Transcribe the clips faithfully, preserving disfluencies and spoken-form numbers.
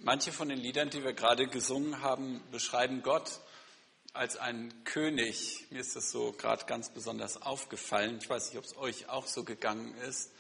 Manche von den Liedern, die wir gerade gesungen haben, beschreiben Gott als einen König. Mir ist das so gerade ganz besonders aufgefallen. Ich weiß nicht, ob es euch auch so gegangen ist.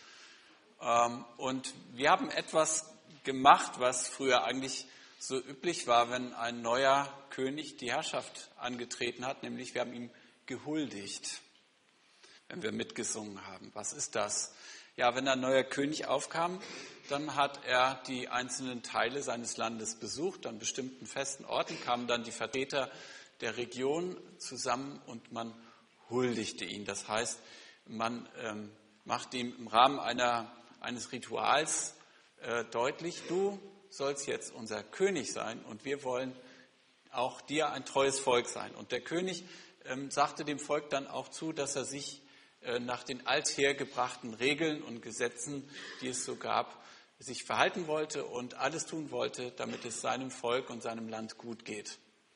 Und wir haben etwas gemacht, was früher eigentlich so üblich war, wenn ein neuer König die Herrschaft angetreten hat, nämlich wir haben ihm gehuldigt, wenn wir mitgesungen haben. Was ist das? Ja, wenn ein neuer König aufkam, dann hat er die einzelnen Teile seines Landes besucht. An bestimmten festen Orten kamen dann die Vertreter der Region zusammen und man huldigte ihn. Das heißt, man ähm, macht ihm im Rahmen einer, eines Rituals äh, deutlich, du sollst jetzt unser König sein und wir wollen auch dir ein treues Volk sein. Und der König ähm, sagte dem Volk dann auch zu, dass er sich äh, nach den althergebrachten Regeln und Gesetzen, die es so gab, sich verhalten wollte und alles tun wollte, damit es seinem Volk und seinem Land gut geht.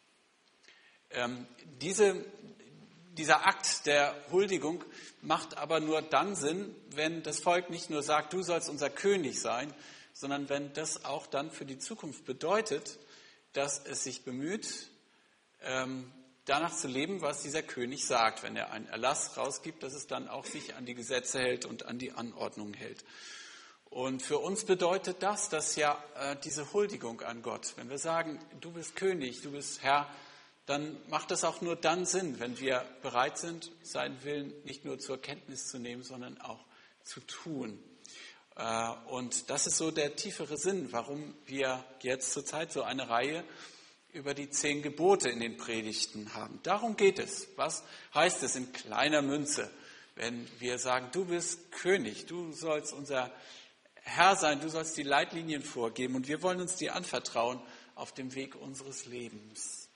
Ähm, diese, dieser Akt der Huldigung macht aber nur dann Sinn, wenn das Volk nicht nur sagt, du sollst unser König sein, sondern wenn das auch dann für die Zukunft bedeutet, dass es sich bemüht, ähm, danach zu leben, was dieser König sagt. Wenn er einen Erlass rausgibt, dass es dann auch sich an die Gesetze hält und an die Anordnungen hält. Und für uns bedeutet das, dass ja äh, diese Huldigung an Gott, wenn wir sagen, du bist König, du bist Herr, dann macht das auch nur dann Sinn, wenn wir bereit sind, seinen Willen nicht nur zur Kenntnis zu nehmen, sondern auch zu tun. Äh, und das ist so der tiefere Sinn, warum wir jetzt zurzeit so eine Reihe über die zehn Gebote in den Predigten haben. Darum geht es. Was heißt es in kleiner Münze, wenn wir sagen, du bist König, du sollst unser Herr sein, du sollst die Leitlinien vorgeben und wir wollen uns dir anvertrauen auf dem Weg unseres Lebens.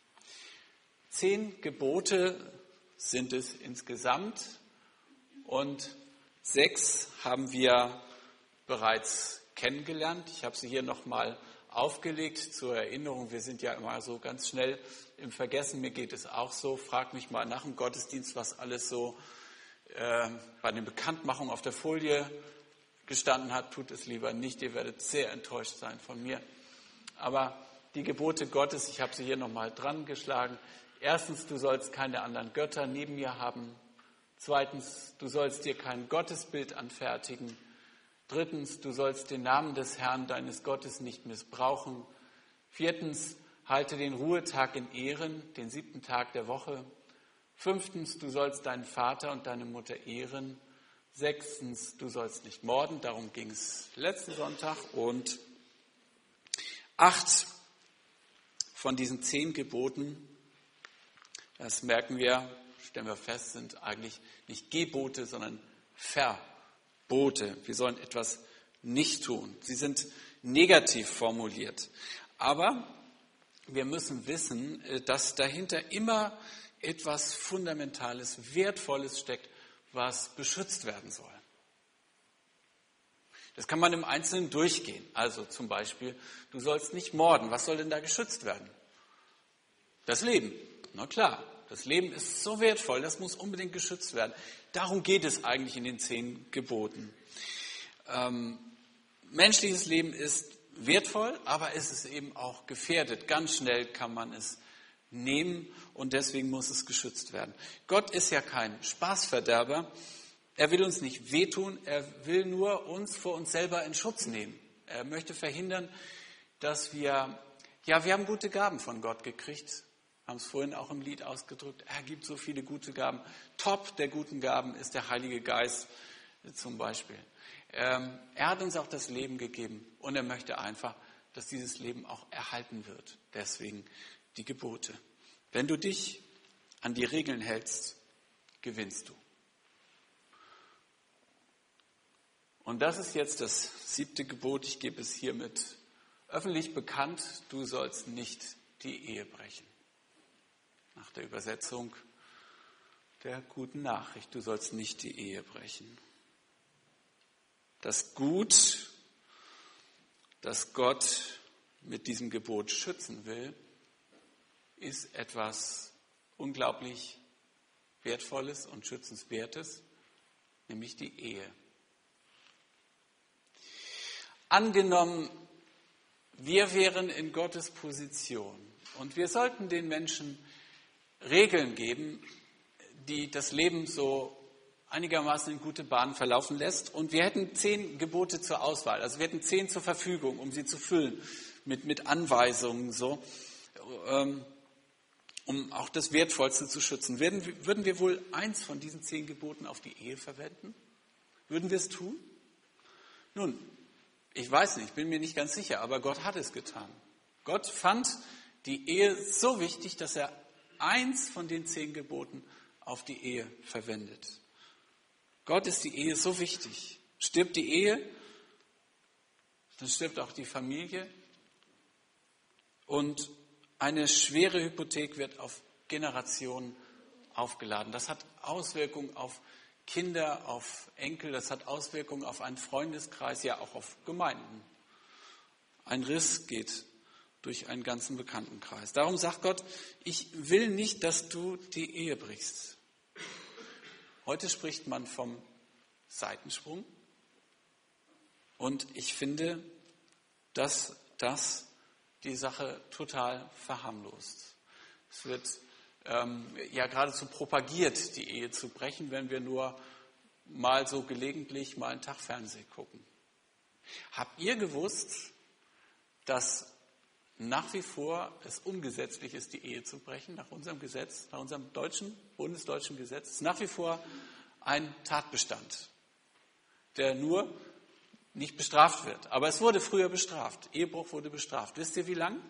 Zehn Gebote sind es insgesamt und sechs haben wir bereits kennengelernt. Ich habe sie hier nochmal aufgelegt zur Erinnerung. Wir sind ja immer so ganz schnell im Vergessen. Mir geht es auch so. Frag mich mal nach dem Gottesdienst, was alles so äh, bei den Bekanntmachungen auf der Folie gestanden hat. Tut es lieber nicht. Ihr werdet sehr enttäuscht sein von mir. Aber die Gebote Gottes, ich habe sie hier nochmal dran geschlagen. Erstens, du sollst keine anderen Götter neben mir haben. Zweitens, du sollst dir kein Gottesbild anfertigen. Drittens, du sollst den Namen des Herrn, deines Gottes, nicht missbrauchen. Viertens, halte den Ruhetag in Ehren, den siebten Tag der Woche. Fünftens, du sollst deinen Vater und deine Mutter ehren. Sechstens, du sollst nicht morden, darum ging es letzten Sonntag. Und acht von diesen zehn Geboten, das merken wir, stellen wir fest, sind eigentlich nicht Gebote, sondern Verbote. Wir sollen etwas nicht tun. Sie sind negativ formuliert. Aber wir müssen wissen, dass dahinter immer etwas Fundamentales, Wertvolles steckt, was beschützt werden soll. Das kann man im Einzelnen durchgehen. Also zum Beispiel, du sollst nicht morden. Was soll denn da geschützt werden? Das Leben. Na klar, das Leben ist so wertvoll, das muss unbedingt geschützt werden. Darum geht es eigentlich in den zehn Geboten. Ähm, menschliches Leben ist wertvoll, aber es ist eben auch gefährdet. Ganz schnell kann man es nehmen und deswegen muss es geschützt werden. Gott ist ja kein Spaßverderber. Er will uns nicht wehtun, er will nur uns vor uns selber in Schutz nehmen. Er möchte verhindern, dass wir, ja, wir haben gute Gaben von Gott gekriegt. Wir haben es vorhin auch im Lied ausgedrückt. Er gibt so viele gute Gaben. Top der guten Gaben ist der Heilige Geist zum Beispiel. Ähm, er hat uns auch das Leben gegeben und er möchte einfach, dass dieses Leben auch erhalten wird. Deswegen die Gebote. Wenn du dich an die Regeln hältst, gewinnst du. Und das ist jetzt das siebte Gebot. Ich gebe es hiermit öffentlich bekannt. Du sollst nicht die Ehe brechen. Nach der Übersetzung der guten Nachricht. Du sollst nicht die Ehe brechen. Das Gut, das Gott mit diesem Gebot schützen will, ist etwas unglaublich Wertvolles und Schützenswertes, nämlich die Ehe. Angenommen, wir wären in Gottes Position und wir sollten den Menschen Regeln geben, die das Leben so einigermaßen in gute Bahnen verlaufen lässt. Und wir hätten zehn Gebote zur Auswahl. Also wir hätten zehn zur Verfügung, um sie zu füllen mit, mit Anweisungen, so, ähm, um auch das Wertvollste zu schützen. Würden, würden wir wohl eins von diesen zehn Geboten auf die Ehe verwenden? Würden wir es tun? Nun, ich weiß nicht, bin mir nicht ganz sicher, aber Gott hat es getan. Gott fand die Ehe so wichtig, dass er eins von den zehn Geboten auf die Ehe verwendet. Gott ist die Ehe so wichtig. Stirbt die Ehe, dann stirbt auch die Familie. Und eine schwere Hypothek wird auf Generationen aufgeladen. Das hat Auswirkungen auf Kinder, auf Enkel, das hat Auswirkungen auf einen Freundeskreis, ja auch auf Gemeinden. Ein Riss geht durch einen ganzen Bekanntenkreis. Darum sagt Gott, ich will nicht, dass du die Ehe brichst. Heute spricht man vom Seitensprung und ich finde, dass das die Sache total verharmlost. Es wird ähm, ja geradezu propagiert, die Ehe zu brechen, wenn wir nur mal so gelegentlich mal einen Tag Fernsehen gucken. Habt ihr gewusst, dass nach wie vor es ungesetzlich ist, die Ehe zu brechen, nach unserem Gesetz, nach unserem deutschen, bundesdeutschen Gesetz? Es ist nach wie vor ein Tatbestand, der nur nicht bestraft wird. Aber es wurde früher bestraft. Ehebruch wurde bestraft. Wisst ihr, wie lang?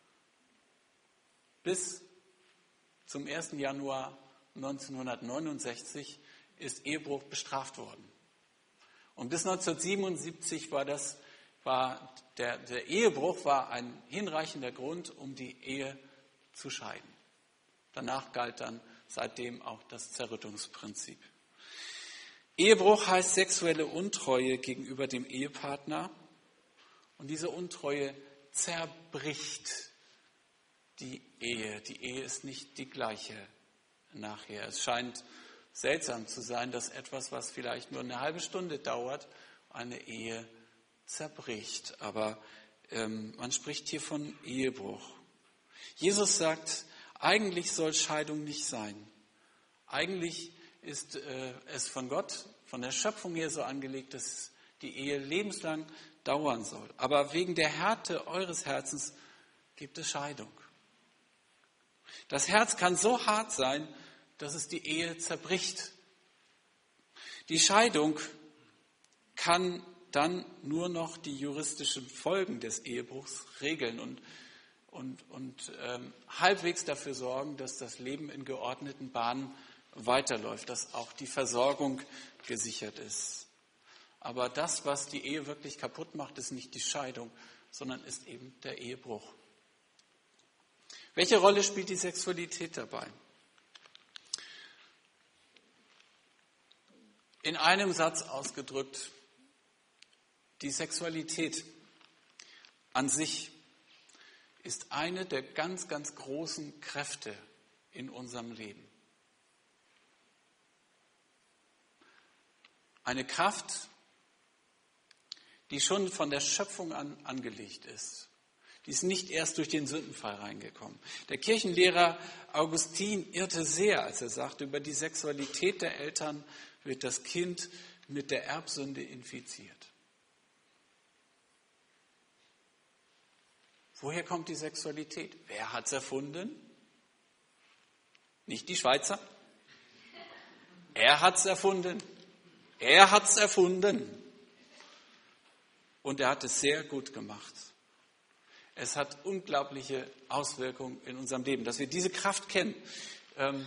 Bis zum ersten Januar neunzehnhundertneunundsechzig ist Ehebruch bestraft worden. Und bis neunzehnhundertsiebenundsiebzig war das War der, der Ehebruch war ein hinreichender Grund, um die Ehe zu scheiden. Danach galt dann seitdem auch das Zerrüttungsprinzip. Ehebruch heißt sexuelle Untreue gegenüber dem Ehepartner. Und diese Untreue zerbricht die Ehe. Die Ehe ist nicht die gleiche nachher. Es scheint seltsam zu sein, dass etwas, was vielleicht nur eine halbe Stunde dauert, eine Ehe zerbricht. Aber ähm, man spricht hier von Ehebruch. Jesus sagt, eigentlich soll Scheidung nicht sein. Eigentlich ist äh, es von Gott, von der Schöpfung her so angelegt, dass die Ehe lebenslang dauern soll. Aber wegen der Härte eures Herzens gibt es Scheidung. Das Herz kann so hart sein, dass es die Ehe zerbricht. Die Scheidung kann dann nur noch die juristischen Folgen des Ehebruchs regeln und, und, und ähm, halbwegs dafür sorgen, dass das Leben in geordneten Bahnen weiterläuft, dass auch die Versorgung gesichert ist. Aber das, was die Ehe wirklich kaputt macht, ist nicht die Scheidung, sondern ist eben der Ehebruch. Welche Rolle spielt die Sexualität dabei? In einem Satz ausgedrückt, die Sexualität an sich ist eine der ganz, ganz großen Kräfte in unserem Leben. Eine Kraft, die schon von der Schöpfung an angelegt ist. Die ist nicht erst durch den Sündenfall reingekommen. Der Kirchenlehrer Augustin irrte sehr, als er sagte, über die Sexualität der Eltern wird das Kind mit der Erbsünde infiziert. Woher kommt die Sexualität? Wer hat es erfunden? Nicht die Schweizer. Er hat es erfunden. Er hat es erfunden. Und er hat es sehr gut gemacht. Es hat unglaubliche Auswirkungen in unserem Leben, dass wir diese Kraft kennen. Ähm,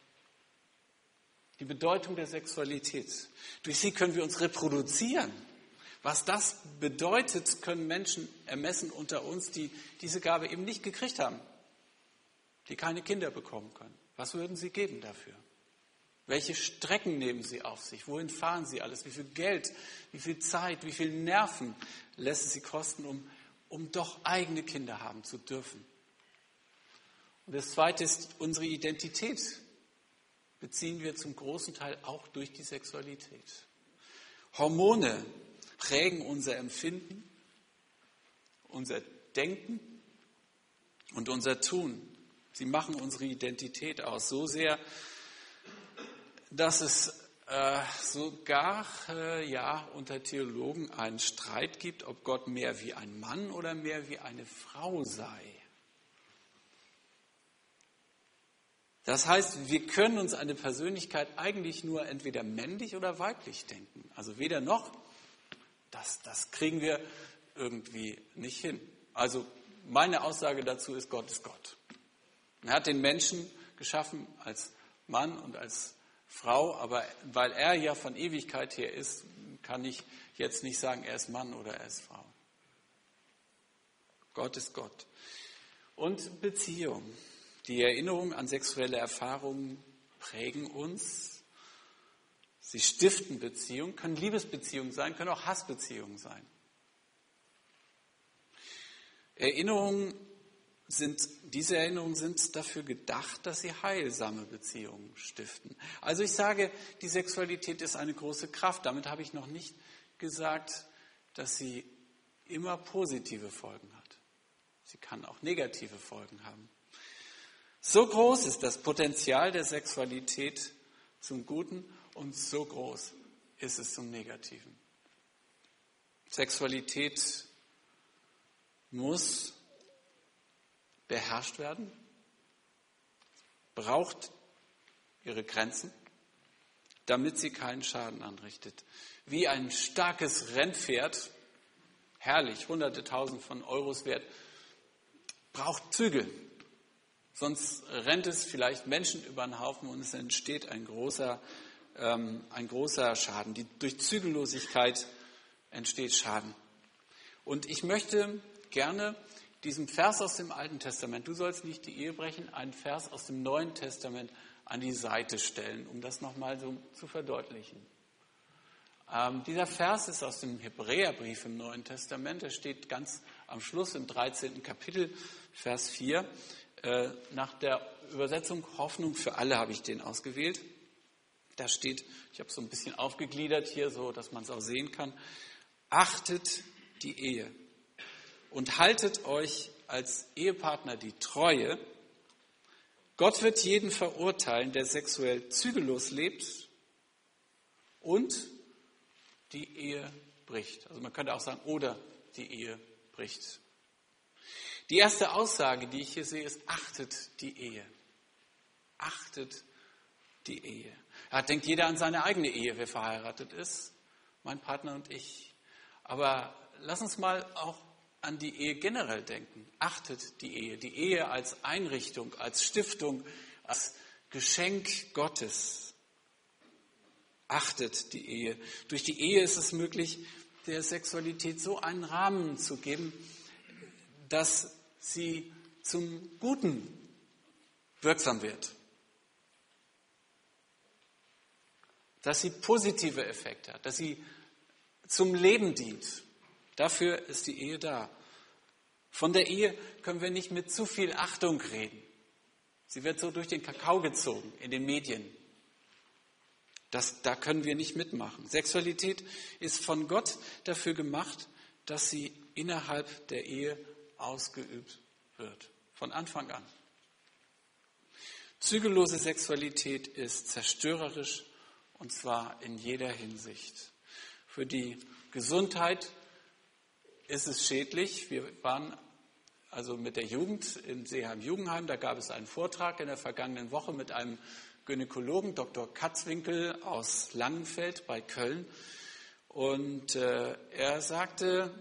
die Bedeutung der Sexualität. Durch sie können wir uns reproduzieren. Was das bedeutet, können Menschen ermessen unter uns, die diese Gabe eben nicht gekriegt haben, die keine Kinder bekommen können. Was würden sie geben dafür? Welche Strecken nehmen sie auf sich? Wohin fahren sie alles? Wie viel Geld, wie viel Zeit, wie viel Nerven lässt es sie kosten, um, um doch eigene Kinder haben zu dürfen? Und das Zweite ist unsere Identität. Beziehen wir zum großen Teil auch durch die Sexualität. Hormone prägen unser Empfinden, unser Denken und unser Tun. Sie machen unsere Identität aus, so sehr, dass es äh, sogar äh, ja, unter Theologen einen Streit gibt, ob Gott mehr wie ein Mann oder mehr wie eine Frau sei. Das heißt, wir können uns eine Persönlichkeit eigentlich nur entweder männlich oder weiblich denken. Also weder noch, das, das kriegen wir irgendwie nicht hin. Also meine Aussage dazu ist, Gott ist Gott. Er hat den Menschen geschaffen als Mann und als Frau, aber weil er ja von Ewigkeit her ist, kann ich jetzt nicht sagen, er ist Mann oder er ist Frau. Gott ist Gott. Und Beziehung. Die Erinnerungen an sexuelle Erfahrungen prägen uns. Sie stiften Beziehungen, können Liebesbeziehungen sein, können auch Hassbeziehungen sein. Erinnerungen sind, diese Erinnerungen sind dafür gedacht, dass sie heilsame Beziehungen stiften. Also ich sage, die Sexualität ist eine große Kraft. Damit habe ich noch nicht gesagt, dass sie immer positive Folgen hat. Sie kann auch negative Folgen haben. So groß ist das Potenzial der Sexualität zum Guten und so groß ist es zum Negativen. Sexualität muss beherrscht werden, braucht ihre Grenzen, damit sie keinen Schaden anrichtet. Wie ein starkes Rennpferd, herrlich, hunderte tausend von Euros wert, braucht Zügel. Sonst rennt es vielleicht Menschen über den Haufen und es entsteht ein großer, ähm, ein großer Schaden. Die, durch Zügellosigkeit entsteht Schaden. Und ich möchte gerne diesem Vers aus dem Alten Testament, du sollst nicht die Ehe brechen, einen Vers aus dem Neuen Testament an die Seite stellen, um das nochmal so zu verdeutlichen. Ähm, dieser Vers ist aus dem Hebräerbrief im Neuen Testament, der steht ganz am Schluss im dreizehnten Kapitel, Vers vier. Nach der Übersetzung Hoffnung für alle habe ich den ausgewählt. Da steht, ich habe es so ein bisschen aufgegliedert hier, so dass man es auch sehen kann. Achtet die Ehe und haltet euch als Ehepartner die Treue. Gott wird jeden verurteilen, der sexuell zügellos lebt und die Ehe bricht. Also man könnte auch sagen, oder die Ehe bricht. Die erste Aussage, die ich hier sehe, ist, achtet die Ehe. Achtet die Ehe. Ja, denkt jeder an seine eigene Ehe, wer verheiratet ist, mein Partner und ich. Aber lass uns mal auch an die Ehe generell denken. Achtet die Ehe. Die Ehe als Einrichtung, als Stiftung, als Geschenk Gottes. Achtet die Ehe. Durch die Ehe ist es möglich, der Sexualität so einen Rahmen zu geben, dass sie zum Guten wirksam wird. Dass sie positive Effekte hat, dass sie zum Leben dient. Dafür ist die Ehe da. Von der Ehe können wir nicht mit zu viel Achtung reden. Sie wird so durch den Kakao gezogen in den Medien. Das, da können wir nicht mitmachen. Sexualität ist von Gott dafür gemacht, dass sie innerhalb der Ehe ausgeübt wird. Von Anfang an. Zügellose Sexualität ist zerstörerisch und zwar in jeder Hinsicht. Für die Gesundheit ist es schädlich. Wir waren also mit der Jugend im Seeheim-Jugendheim, da gab es einen Vortrag in der vergangenen Woche mit einem Gynäkologen, Doktor Katzwinkel aus Langenfeld bei Köln. Und äh, er sagte,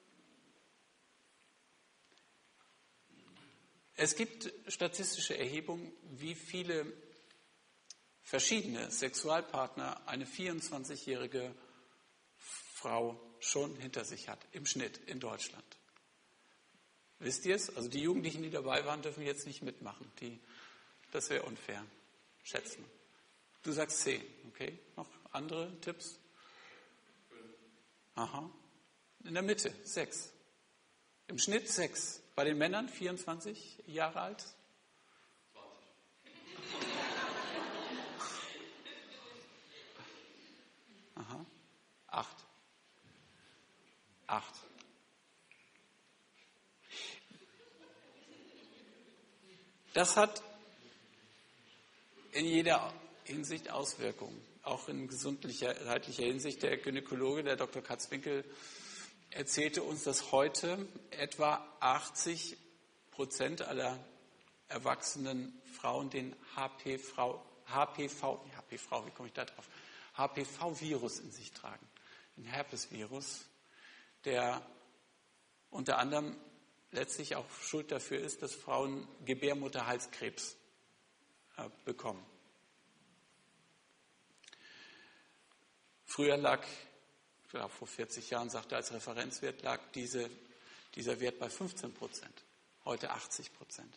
es gibt statistische Erhebungen, wie viele verschiedene Sexualpartner eine vierundzwanzigjährige Frau schon hinter sich hat, im Schnitt in Deutschland. Wisst ihr es? Also die Jugendlichen, die dabei waren, dürfen jetzt nicht mitmachen. Die, das wäre unfair. Schätzt mal. Du sagst zehn, okay? Noch andere Tipps? Aha. In der Mitte, sechs. Im Schnitt sechs. Bei den Männern vierundzwanzig Jahre alt? Aha. Acht. Acht. Das hat in jeder Hinsicht Auswirkungen, auch in gesundheitlicher Hinsicht. Der Gynäkologe, der Doktor Katzwinkel, erzählte uns, dass heute etwa achtzig Prozent aller erwachsenen Frauen den H P V, H P V, H P V, wie komme ich da drauf? H P V-Virus in sich tragen, ein Herpesvirus, der unter anderem letztlich auch Schuld dafür ist, dass Frauen Gebärmutterhalskrebs äh, bekommen. Früher lag, ich glaube vor vierzig Jahren, sagte er als Referenzwert, lag diese, dieser Wert bei fünfzehn Prozent, heute achtzig Prozent.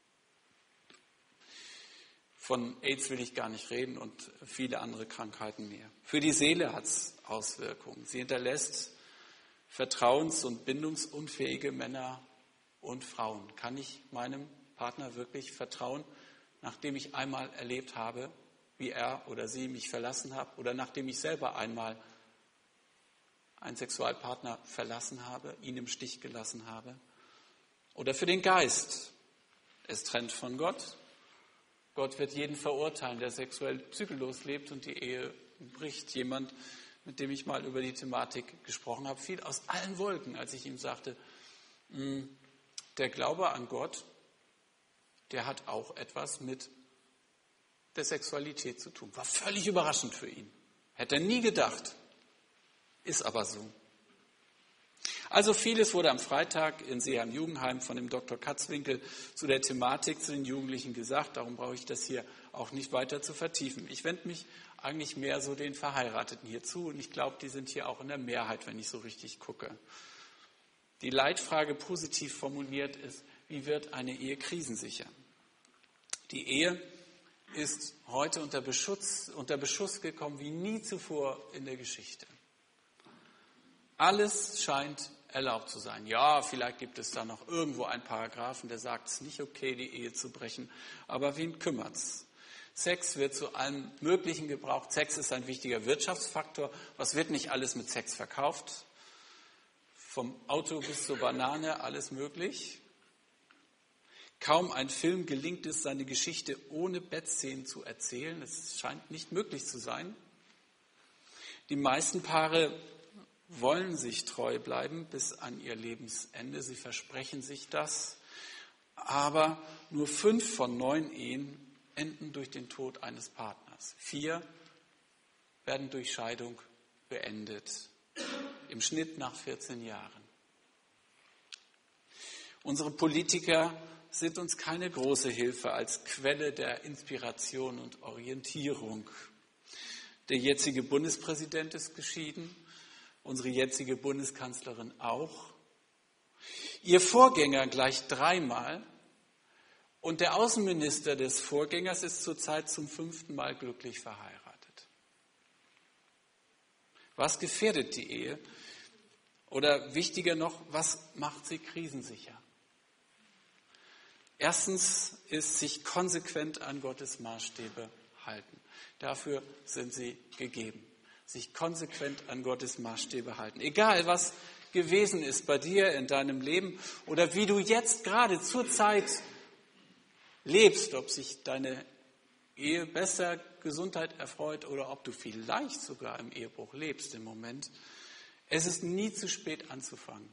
Von AIDS will ich gar nicht reden und viele andere Krankheiten mehr. Für die Seele hat es Auswirkungen. Sie hinterlässt vertrauens- und bindungsunfähige Männer und Frauen. Kann ich meinem Partner wirklich vertrauen, nachdem ich einmal erlebt habe, wie er oder sie mich verlassen hat, oder nachdem ich selber einmal einen Sexualpartner verlassen habe, ihn im Stich gelassen habe? Oder für den Geist. Es trennt von Gott. Gott wird jeden verurteilen, der sexuell zügellos lebt und die Ehe bricht. Jemand, mit dem ich mal über die Thematik gesprochen habe, fiel aus allen Wolken, als ich ihm sagte, der Glaube an Gott, der hat auch etwas mit der Sexualität zu tun. War völlig überraschend für ihn. Hätte er nie gedacht. Ist aber so. Also vieles wurde am Freitag in Seeheim Jugendheim von dem Doktor Katzwinkel zu der Thematik zu den Jugendlichen gesagt. Darum brauche ich das hier auch nicht weiter zu vertiefen. Ich wende mich eigentlich mehr so den Verheirateten hier zu und ich glaube, die sind hier auch in der Mehrheit, wenn ich so richtig gucke. Die Leitfrage positiv formuliert ist, wie wird eine Ehe krisensicher? Die Ehe ist heute unter Beschuss, unter Beschuss gekommen wie nie zuvor in der Geschichte. Alles scheint erlaubt zu sein. Ja, vielleicht gibt es da noch irgendwo einen Paragraphen, der sagt, es ist nicht okay, die Ehe zu brechen. Aber wen kümmert's? Sex wird zu allem Möglichen gebraucht. Sex ist ein wichtiger Wirtschaftsfaktor. Was wird nicht alles mit Sex verkauft? Vom Auto bis zur Banane, alles möglich. Kaum ein Film gelingt es, seine Geschichte ohne Bettszenen zu erzählen. Es scheint nicht möglich zu sein. Die meisten Paare wollen sich treu bleiben bis an ihr Lebensende. Sie versprechen sich das. Aber nur fünf von neun Ehen enden durch den Tod eines Partners. Vier werden durch Scheidung beendet. Im Schnitt nach vierzehn Jahren. Unsere Politiker sind uns keine große Hilfe als Quelle der Inspiration und Orientierung. Der jetzige Bundespräsident ist geschieden. Unsere jetzige Bundeskanzlerin auch. Ihr Vorgänger gleich dreimal. Und der Außenminister des Vorgängers ist zurzeit zum fünften Mal glücklich verheiratet. Was gefährdet die Ehe? Oder wichtiger noch, was macht sie krisensicher? Erstens ist sich konsequent an Gottes Maßstäbe halten. Dafür sind sie gegeben. Sich konsequent an Gottes Maßstäbe halten. Egal, was gewesen ist bei dir in deinem Leben oder wie du jetzt gerade zur Zeit lebst, ob sich deine Ehe besser Gesundheit erfreut oder ob du vielleicht sogar im Ehebruch lebst im Moment. Es ist nie zu spät anzufangen.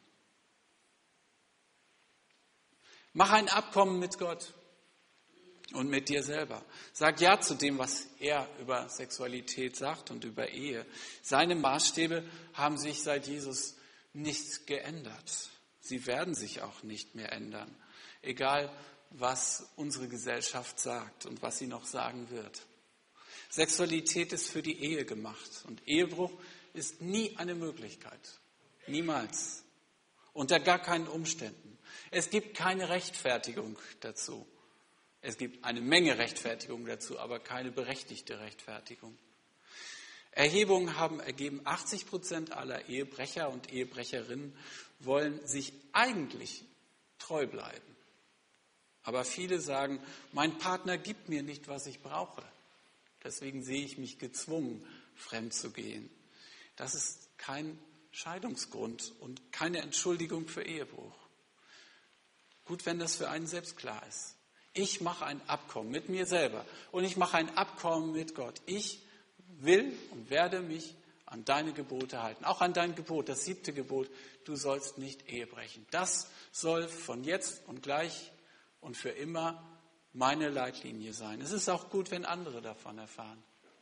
Mach ein Abkommen mit Gott und mit dir selber. Sag ja zu dem, was er über Sexualität sagt und über Ehe. Seine Maßstäbe haben sich seit Jesus nicht geändert. Sie werden sich auch nicht mehr ändern. Egal, was unsere Gesellschaft sagt und was sie noch sagen wird. Sexualität ist für die Ehe gemacht und Ehebruch ist nie eine Möglichkeit. Niemals. Unter gar keinen Umständen. Es gibt keine Rechtfertigung dazu. Es gibt eine Menge Rechtfertigung dazu, aber keine berechtigte Rechtfertigung. Erhebungen haben ergeben, achtzig Prozent aller Ehebrecher und Ehebrecherinnen wollen sich eigentlich treu bleiben. Aber viele sagen, mein Partner gibt mir nicht, was ich brauche. Deswegen sehe ich mich gezwungen, fremd zu gehen. Das ist kein Scheidungsgrund und keine Entschuldigung für Ehebruch. Gut, wenn das für einen selbst klar ist. Ich mache ein Abkommen mit mir selber und ich mache ein Abkommen mit Gott. Ich will und werde mich an deine Gebote halten, auch an dein Gebot, das siebte Gebot, du sollst nicht Ehe brechen. Das soll von jetzt und gleich und für immer meine Leitlinie sein. Es ist auch gut, wenn andere davon erfahren.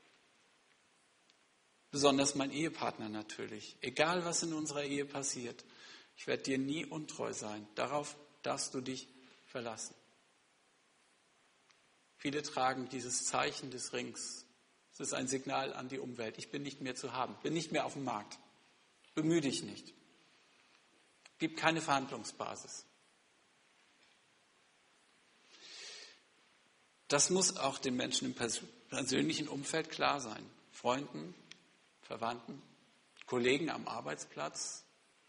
Besonders mein Ehepartner natürlich. Egal, was in unserer Ehe passiert, ich werde dir nie untreu sein. Darauf darfst du dich verlassen. Viele tragen dieses Zeichen des Rings. Es ist ein Signal an die Umwelt. Ich bin nicht mehr zu haben, bin nicht mehr auf dem Markt. Bemühe dich nicht. Gib keine Verhandlungsbasis. Das muss auch den Menschen im persönlichen Umfeld klar sein. Freunden, Verwandten, Kollegen am Arbeitsplatz.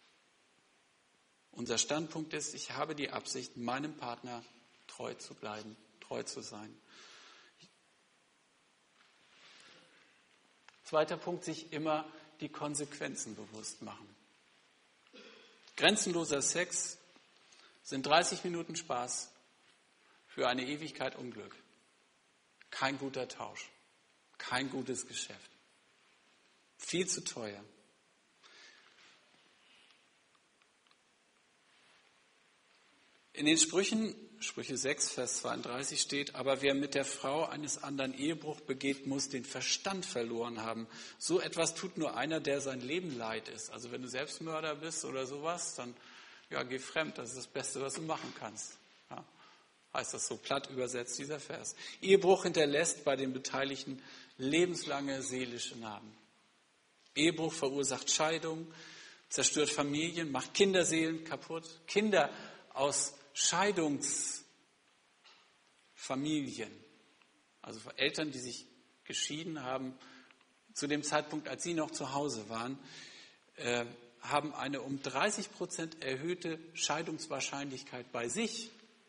Unser Standpunkt ist, ich habe die Absicht, meinem Partner treu zu bleiben, treu zu sein. Zweiter Punkt, sich immer die Konsequenzen bewusst machen. Grenzenloser Sex sind dreißig Minuten Spaß für eine Ewigkeit Unglück. Kein guter Tausch, kein gutes Geschäft. Viel zu teuer. In den Sprüchen, Sprüche sechs, Vers zweiunddreißig steht, aber wer mit der Frau eines anderen Ehebruch begeht, muss den Verstand verloren haben. So etwas tut nur einer, der sein Leben leid ist. Also wenn du Selbstmörder bist oder sowas, dann ja, geh fremd, das ist das Beste, was du machen kannst. Ja, heißt das so platt übersetzt, dieser Vers. Ehebruch hinterlässt bei den Beteiligten lebenslange seelische Narben. Ehebruch verursacht Scheidung, zerstört Familien, macht Kinderseelen kaputt. Kinder aus Scheidungsfamilien, also Eltern, die sich geschieden haben, zu dem Zeitpunkt, als sie noch zu Hause waren, äh, haben eine um dreißig Prozent erhöhte Scheidungswahrscheinlichkeit bei sich.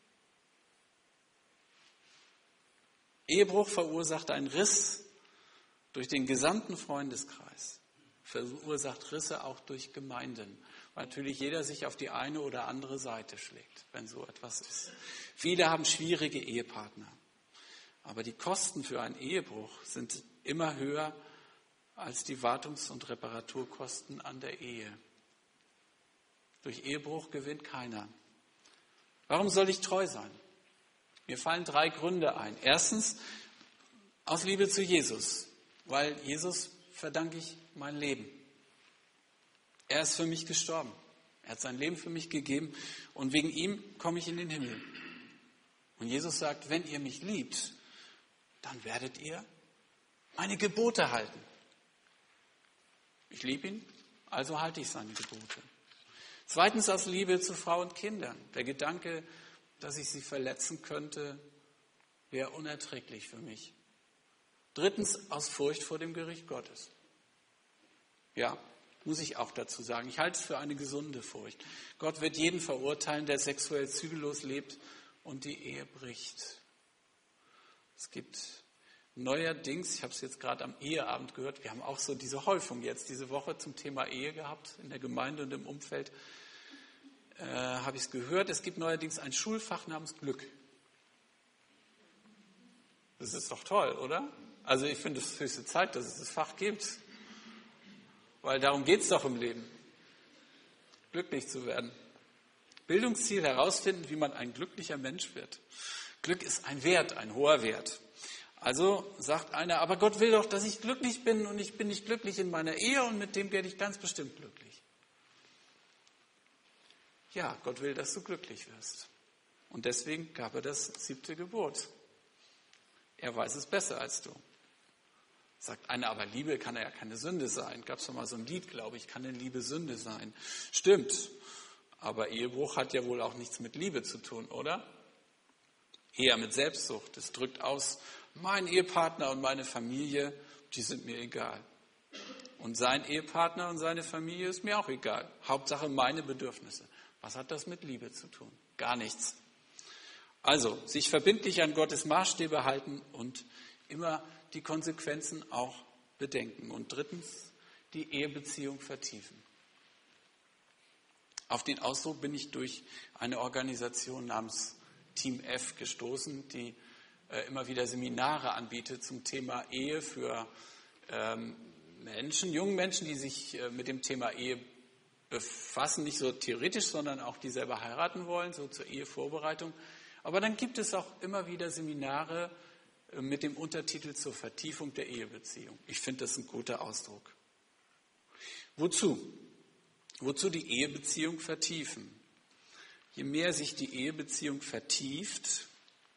Ehebruch verursacht einen Riss durch den gesamten Freundeskreis, verursacht Risse auch durch Gemeinden, weil natürlich jeder sich auf die eine oder andere Seite schlägt, wenn so etwas ist. Viele haben schwierige Ehepartner, aber die Kosten für einen Ehebruch sind immer höher als die Wartungs- und Reparaturkosten an der Ehe. Durch Ehebruch gewinnt keiner. Warum soll ich treu sein? Mir fallen drei Gründe ein. Erstens, aus Liebe zu Jesus, weil Jesus verdanke ich mein Leben. Er ist für mich gestorben. Er hat sein Leben für mich gegeben und wegen ihm komme ich in den Himmel. Und Jesus sagt, wenn ihr mich liebt, dann werdet ihr meine Gebote halten. Ich liebe ihn, also halte ich seine Gebote. Zweitens aus Liebe zu Frau und Kindern. Der Gedanke, dass ich sie verletzen könnte, wäre unerträglich für mich. Drittens aus Furcht vor dem Gericht Gottes. Ja, muss ich auch dazu sagen. Ich halte es für eine gesunde Furcht. Gott wird jeden verurteilen, der sexuell zügellos lebt und die Ehe bricht. Es gibt neuerdings, ich habe es jetzt gerade am Eheabend gehört, wir haben auch so diese Häufung jetzt diese Woche zum Thema Ehe gehabt in der Gemeinde und im Umfeld, äh, habe ich es gehört, es gibt neuerdings ein Schulfach namens Glück. Das ist doch toll, oder? Also ich finde es höchste Zeit, dass es das Fach gibt. Weil darum geht es doch im Leben, glücklich zu werden. Bildungsziel herausfinden, wie man ein glücklicher Mensch wird. Glück ist ein Wert, ein hoher Wert. Also sagt einer, aber Gott will doch, dass ich glücklich bin und ich bin nicht glücklich in meiner Ehe und mit dem werde ich ganz bestimmt glücklich. Ja, Gott will, dass du glücklich wirst. Und deswegen gab er das siebte Gebot. Er weiß es besser als du. Sagt einer, aber Liebe kann ja keine Sünde sein. Gab es doch mal so ein Lied, glaube ich, kann denn Liebe Sünde sein? Stimmt, aber Ehebruch hat ja wohl auch nichts mit Liebe zu tun, oder? Eher mit Selbstsucht. Es drückt aus, mein Ehepartner und meine Familie, die sind mir egal. Und sein Ehepartner und seine Familie ist mir auch egal. Hauptsache meine Bedürfnisse. Was hat das mit Liebe zu tun? Gar nichts. Also, sich verbindlich an Gottes Maßstäbe halten und immer die Konsequenzen auch bedenken. Und drittens, die Ehebeziehung vertiefen. Auf den Ausdruck bin ich durch eine Organisation namens Team F gestoßen, die äh, immer wieder Seminare anbietet zum Thema Ehe für ähm, Menschen, jungen Menschen, die sich äh, mit dem Thema Ehe befassen, nicht so theoretisch, sondern auch die selber heiraten wollen, so zur Ehevorbereitung. Aber dann gibt es auch immer wieder Seminare äh, mit dem Untertitel zur Vertiefung der Ehebeziehung. Ich finde das ein guter Ausdruck. Wozu? Wozu die Ehebeziehung vertiefen? Je mehr sich die Ehebeziehung vertieft,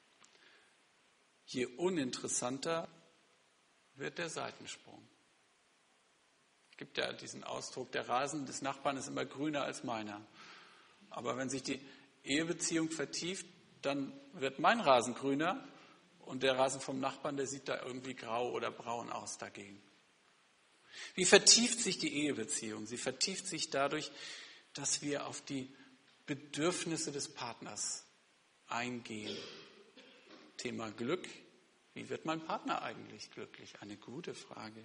je uninteressanter wird der Seitensprung. Es gibt ja diesen Ausdruck, der Rasen des Nachbarn ist immer grüner als meiner. Aber wenn sich die Ehebeziehung vertieft, dann wird mein Rasen grüner und der Rasen vom Nachbarn, der sieht da irgendwie grau oder braun aus dagegen. Wie vertieft sich die Ehebeziehung? Sie vertieft sich dadurch, dass wir auf die Bedürfnisse des Partners eingehen. Thema Glück. Wie wird mein Partner eigentlich glücklich? Eine gute Frage.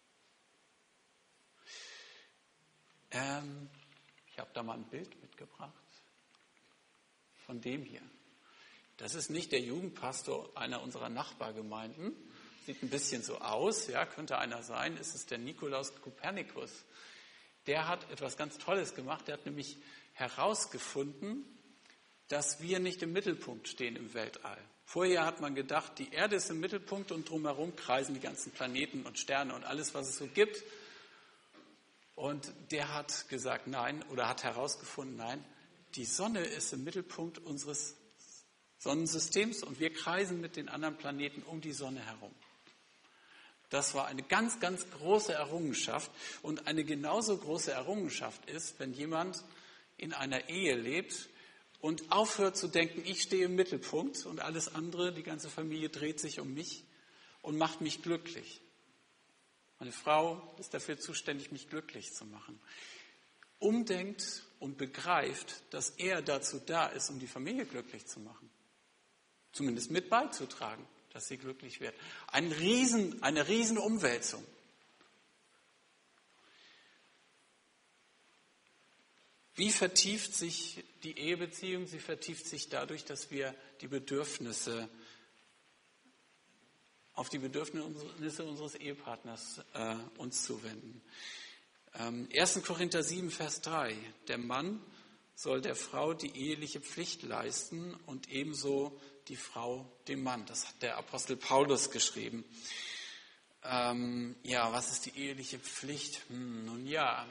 Ähm, ich habe da mal ein Bild mitgebracht von dem hier. Das ist nicht der Jugendpastor einer unserer Nachbargemeinden. Sieht ein bisschen so aus, ja, könnte einer sein. Es ist der Nikolaus Kopernikus. Der hat etwas ganz Tolles gemacht. Der hat nämlich herausgefunden, dass wir nicht im Mittelpunkt stehen im Weltall. Vorher hat man gedacht, die Erde ist im Mittelpunkt und drumherum kreisen die ganzen Planeten und Sterne und alles, was es so gibt. Und der hat gesagt, nein, oder hat herausgefunden, nein, die Sonne ist im Mittelpunkt unseres Sonnensystems und wir kreisen mit den anderen Planeten um die Sonne herum. Das war eine ganz, ganz große Errungenschaft. Und eine genauso große Errungenschaft ist, wenn jemand in einer Ehe lebt und aufhört zu denken, ich stehe im Mittelpunkt und alles andere, die ganze Familie dreht sich um mich und macht mich glücklich. Meine Frau ist dafür zuständig, mich glücklich zu machen. Umdenkt und begreift, dass er dazu da ist, um die Familie glücklich zu machen. Zumindest mit beizutragen, dass sie glücklich wird. Ein Riesen, eine Riesenumwälzung. Wie vertieft sich die Ehebeziehung? Sie vertieft sich dadurch, dass wir die Bedürfnisse, auf die Bedürfnisse unseres Ehepartners äh, uns zuwenden. Ähm, erster Korinther sieben, Vers drei. Der Mann soll der Frau die eheliche Pflicht leisten und ebenso die Frau dem Mann. Das hat der Apostel Paulus geschrieben. Ähm, ja, was ist die eheliche Pflicht? Hm, nun ja,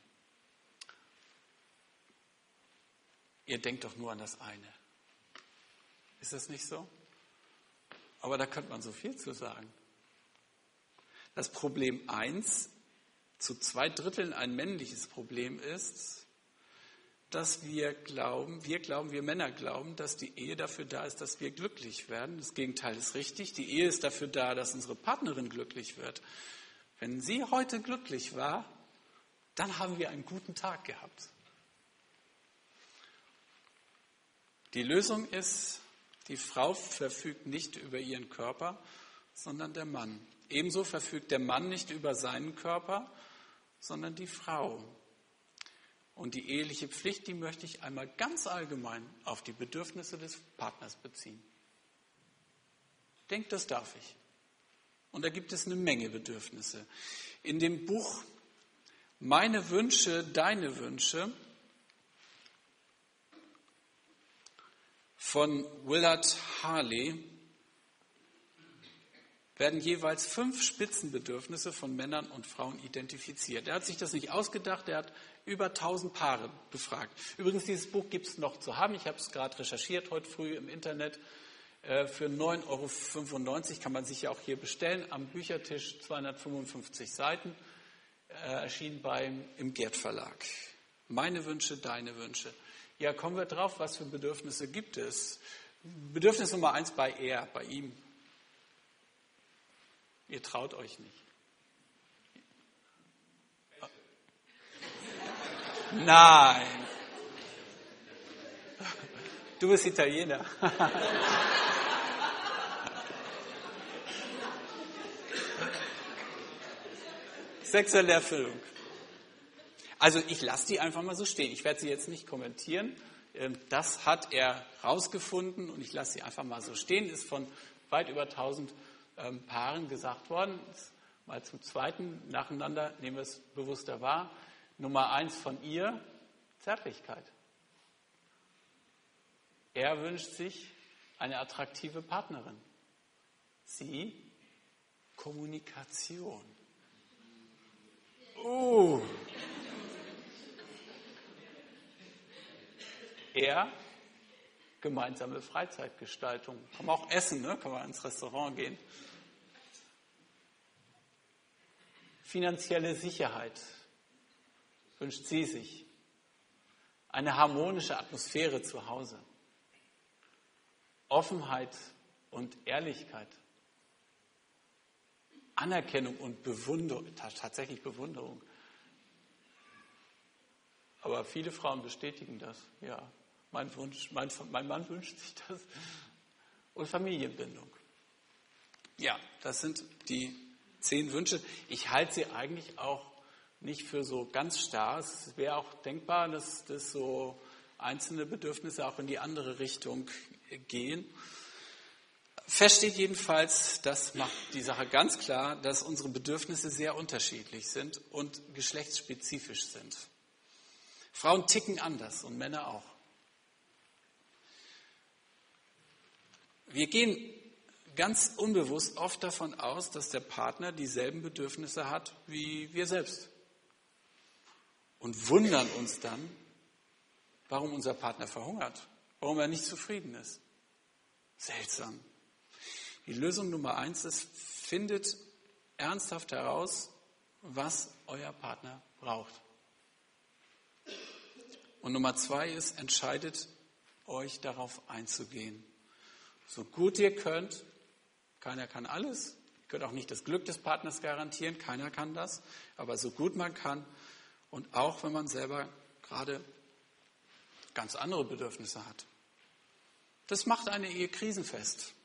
ihr denkt doch nur an das eine. Ist das nicht so? Aber da könnte man so viel zu sagen. Das Problem eins, zu zwei Dritteln ein männliches Problem ist, dass wir glauben, wir glauben, wir Männer glauben, dass die Ehe dafür da ist, dass wir glücklich werden. Das Gegenteil ist richtig. Die Ehe ist dafür da, dass unsere Partnerin glücklich wird. Wenn sie heute glücklich war, dann haben wir einen guten Tag gehabt. Die Lösung ist, die Frau verfügt nicht über ihren Körper, sondern der Mann. Ebenso verfügt der Mann nicht über seinen Körper, sondern die Frau. Und die eheliche Pflicht, die möchte ich einmal ganz allgemein auf die Bedürfnisse des Partners beziehen. Ich denke, das darf ich. Und da gibt es eine Menge Bedürfnisse. In dem Buch Meine Wünsche, deine Wünsche von Willard Harley werden jeweils fünf Spitzenbedürfnisse von Männern und Frauen identifiziert. Er hat sich das nicht ausgedacht, er hat über tausend Paare befragt. Übrigens, dieses Buch gibt es noch zu haben. Ich habe es gerade recherchiert heute früh im Internet. Für neun Euro fünfundneunzig kann man sich ja auch hier bestellen. Am Büchertisch zweihundertfünfundfünfzig Seiten, erschienen beim, im Gerd Verlag. Meine Wünsche, deine Wünsche. Ja, kommen wir drauf, was für Bedürfnisse gibt es. Bedürfnis Nummer eins bei er, bei ihm. Ihr traut euch nicht. Nein. Du bist Italiener. Sexuelle Erfüllung. Also ich lasse die einfach mal so stehen. Ich werde sie jetzt nicht kommentieren. Das hat er rausgefunden und ich lasse sie einfach mal so stehen, ist von weit über tausend Paaren gesagt worden. Mal zum Zweiten nacheinander nehmen wir es bewusster wahr. Nummer eins von ihr, Zärtlichkeit. Er wünscht sich eine attraktive Partnerin. Sie, Kommunikation. Uh. Er, gemeinsame Freizeitgestaltung. Kann man auch essen, ne? Kann man ins Restaurant gehen. Finanzielle Sicherheit wünscht sie sich. Eine harmonische Atmosphäre zu Hause. Offenheit und Ehrlichkeit. Anerkennung und Bewunderung, tatsächlich Bewunderung. Aber viele Frauen bestätigen das, ja. Mein, Wunsch, mein, mein Mann wünscht sich das. Und Familienbindung. Ja, das sind die zehn Wünsche. Ich halte sie eigentlich auch nicht für so ganz starr. Es wäre auch denkbar, dass, dass so einzelne Bedürfnisse auch in die andere Richtung gehen. Fest steht jedenfalls, das macht die Sache ganz klar, dass unsere Bedürfnisse sehr unterschiedlich sind und geschlechtsspezifisch sind. Frauen ticken anders und Männer auch. Wir gehen ganz unbewusst oft davon aus, dass der Partner dieselben Bedürfnisse hat wie wir selbst. Und wundern uns dann, warum unser Partner verhungert, warum er nicht zufrieden ist. Seltsam. Die Lösung Nummer eins ist, findet ernsthaft heraus, was euer Partner braucht. Und Nummer zwei ist, entscheidet euch darauf einzugehen. So gut ihr könnt, keiner kann alles, ihr könnt auch nicht das Glück des Partners garantieren, keiner kann das, aber so gut man kann und auch wenn man selber gerade ganz andere Bedürfnisse hat. Das macht eine Ehe krisenfest.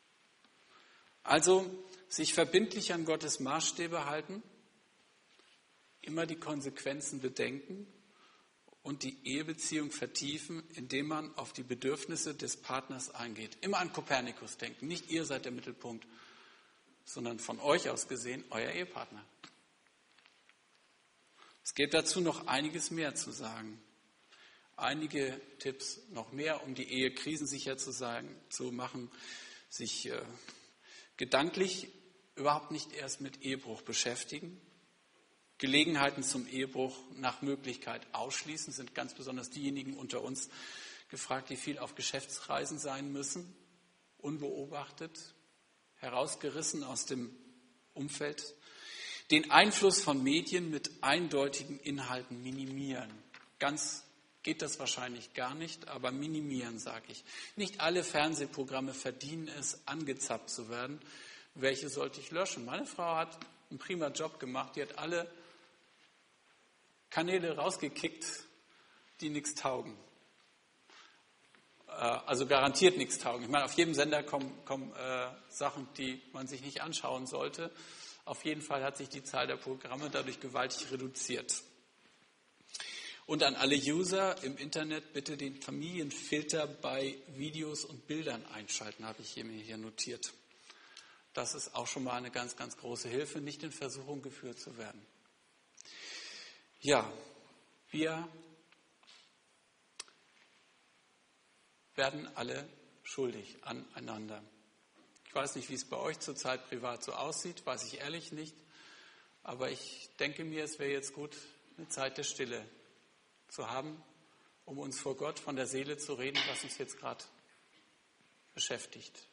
Also sich verbindlich an Gottes Maßstäbe halten, immer die Konsequenzen bedenken und die Ehebeziehung vertiefen, indem man auf die Bedürfnisse des Partners eingeht. Immer an Kopernikus denken. Nicht ihr seid der Mittelpunkt, sondern von euch aus gesehen euer Ehepartner. Es gibt dazu noch einiges mehr zu sagen. Einige Tipps noch mehr, um die Ehe krisensicher zu, sagen, zu machen. Sich äh, gedanklich überhaupt nicht erst mit Ehebruch beschäftigen. Gelegenheiten zum Ehebruch nach Möglichkeit ausschließen, sind ganz besonders diejenigen unter uns gefragt, die viel auf Geschäftsreisen sein müssen, unbeobachtet, herausgerissen aus dem Umfeld. Den Einfluss von Medien mit eindeutigen Inhalten minimieren. Ganz geht das wahrscheinlich gar nicht, aber minimieren, sage ich. Nicht alle Fernsehprogramme verdienen es, angezappt zu werden. Welche sollte ich löschen? Meine Frau hat einen prima Job gemacht, die hat alle Kanäle rausgekickt, die nichts taugen. Also garantiert nichts taugen. Ich meine, auf jedem Sender kommen, kommen äh, Sachen, die man sich nicht anschauen sollte. Auf jeden Fall hat sich die Zahl der Programme dadurch gewaltig reduziert. Und an alle User im Internet bitte den Familienfilter bei Videos und Bildern einschalten, habe ich mir hier notiert. Das ist auch schon mal eine ganz, ganz große Hilfe, nicht in Versuchung geführt zu werden. Ja, wir werden alle schuldig aneinander. Ich weiß nicht, wie es bei euch zurzeit privat so aussieht, weiß ich ehrlich nicht. Aber ich denke mir, es wäre jetzt gut, eine Zeit der Stille zu haben, um uns vor Gott von der Seele zu reden, was uns jetzt gerade beschäftigt.